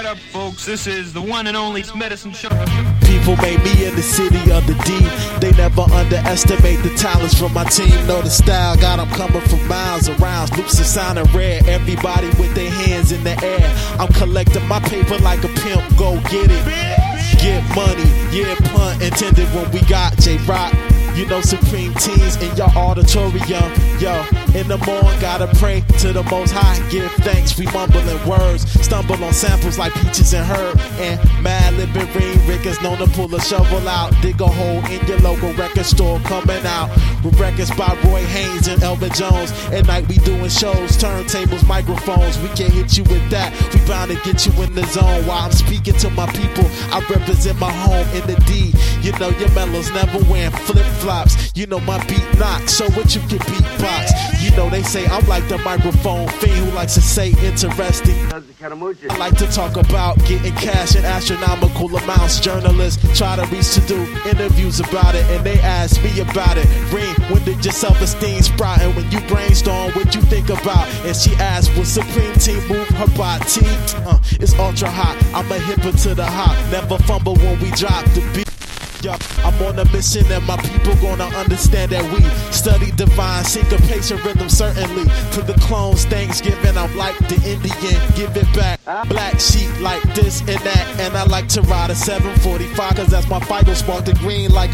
up, folks? This is the one and only Medicine Show. People made me in the city of the D. They never underestimate the talents from my team. Know the style, got them coming from miles around. Loops are sounding rare, everybody with their hands in the air. I'm collecting my paper like a pimp, go get it. Get money, yeah, pun intended when we got J-Rock. You know, supreme teens in your auditorium. Yo, in the morning, gotta pray to the Most High. Give thanks, we mumbling words. Stumble on samples like peaches and herb. And mad lippin' Rick is known to pull a shovel out. Dig a hole in your local record store coming out. With records by Roy Haynes and Elvin Jones. At night we doing shows, turntables, microphones. We can't hit you with that. We bound to get you in the zone. While I'm speaking to my people, I represent my home in the D. You know your mellows never wearing flip-flops. You know my beat knocks, so what you can beatbox. You know they say I'm like the microphone fiend who likes to say interesting. I like to talk about getting cash in astronomical amounts. Journalists try to reach to do interviews about it, and they ask me about it. Ring, when did your self-esteem sprout? And when you brainstorm, what you think about? And she asked, will Supreme Team move her body? It's ultra hot, I'm a hipper to the hop. Never fumble when we drop the beat. Yo, I'm on a mission and my people gonna understand that we study divine syncopation rhythm certainly. To the clones, Thanksgiving, I'm like the Indian, give it back. Black sheep like this and that, and I like to ride a 745 cause that's my Fido spark the green like